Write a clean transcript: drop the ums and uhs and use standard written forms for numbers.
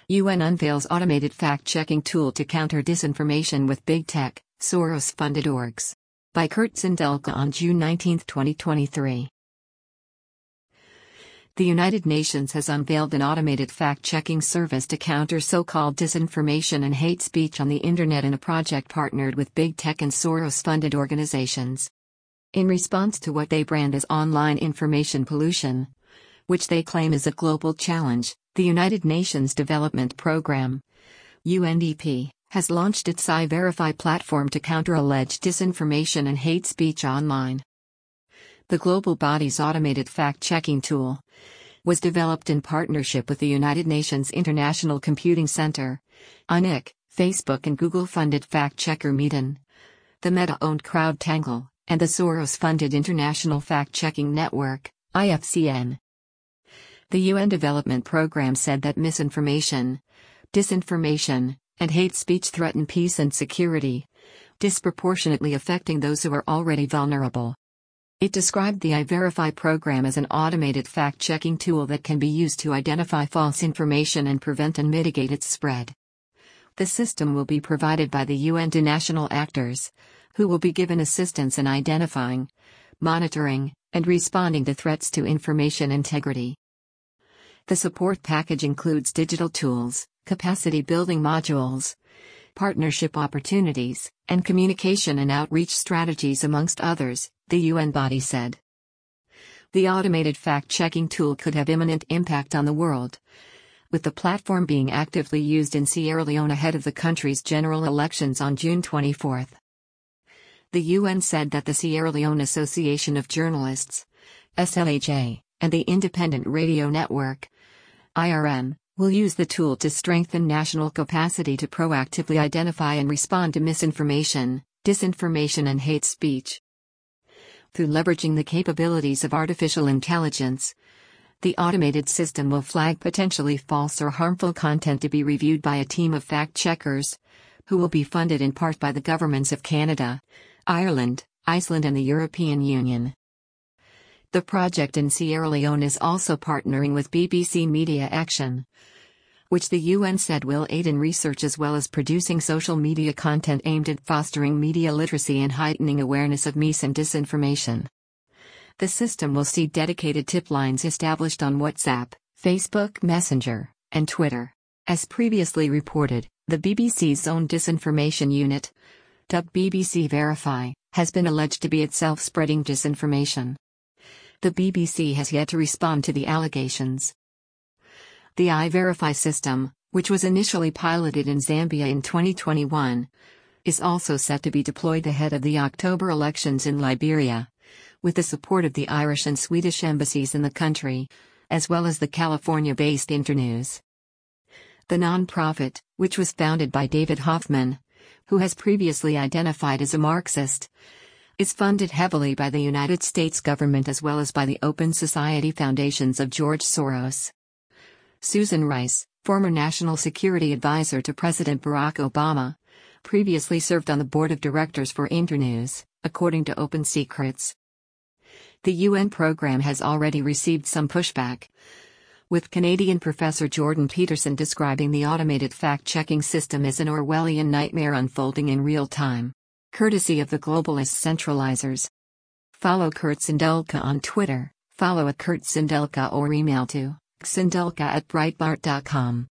UN unveils automated fact-checking tool to counter disinformation with big tech, Soros-funded orgs. By Kurt Sindelka on June 19, 2023. The United Nations has unveiled an automated fact-checking service to counter so-called disinformation and hate speech on the internet in a project partnered with big tech and Soros-funded organizations. In response to what they brand as online information pollution, which they claim is a global challenge, the United Nations Development Programme, UNDP, has launched its iVerify platform to counter alleged disinformation and hate speech online. The global body's automated fact-checking tool was developed in partnership with the United Nations International Computing Center, UNIC, Facebook and Google-funded fact-checker Meetin, the Meta-owned CrowdTangle, and the Soros-funded International Fact-Checking Network, IFCN. The UN Development Programme said that misinformation, disinformation, and hate speech threaten peace and security, disproportionately affecting those who are already vulnerable. It described the iVerify program as an automated fact-checking tool that can be used to identify false information and prevent and mitigate its spread. The system will be provided by the UN to national actors, who will be given assistance in identifying, monitoring, and responding to threats to information integrity. The support package includes digital tools, capacity-building modules, partnership opportunities, and communication and outreach strategies amongst others, the UN body said. The automated fact-checking tool could have imminent impact on the world, with the platform being actively used in Sierra Leone ahead of the country's general elections on June 24. The UN said that the Sierra Leone Association of Journalists, SLHA, and the Independent Radio Network, IRN, will use the tool to strengthen national capacity to proactively identify and respond to misinformation, disinformation and hate speech. Through leveraging the capabilities of artificial intelligence, the automated system will flag potentially false or harmful content to be reviewed by a team of fact-checkers, who will be funded in part by the governments of Canada, Ireland, Iceland and the European Union. The project in Sierra Leone is also partnering with BBC Media Action, which the UN said will aid in research as well as producing social media content aimed at fostering media literacy and heightening awareness of mis and disinformation. The system will see dedicated tip lines established on WhatsApp, Facebook Messenger, and Twitter. As previously reported, the BBC's own disinformation unit, dubbed BBC Verify, has been alleged to be itself spreading disinformation. The BBC has yet to respond to the allegations. The iVerify system, which was initially piloted in Zambia in 2021, is also set to be deployed ahead of the October elections in Liberia, with the support of the Irish and Swedish embassies in the country, as well as the California-based Internews. The non-profit, which was founded by David Hoffman, who has previously identified as a Marxist, is funded heavily by the United States government as well as by the Open Society Foundations of George Soros. Susan Rice, former National Security Advisor to President Barack Obama, previously served on the board of directors for Internews, according to Open Secrets. The UN program has already received some pushback, with Canadian professor Jordan Peterson describing the automated fact-checking system as an Orwellian nightmare unfolding in real time, courtesy of the globalist centralizers. Follow Kurt Sindelka on Twitter, follow @KurtSindelka or email to sindelka@breitbart.com.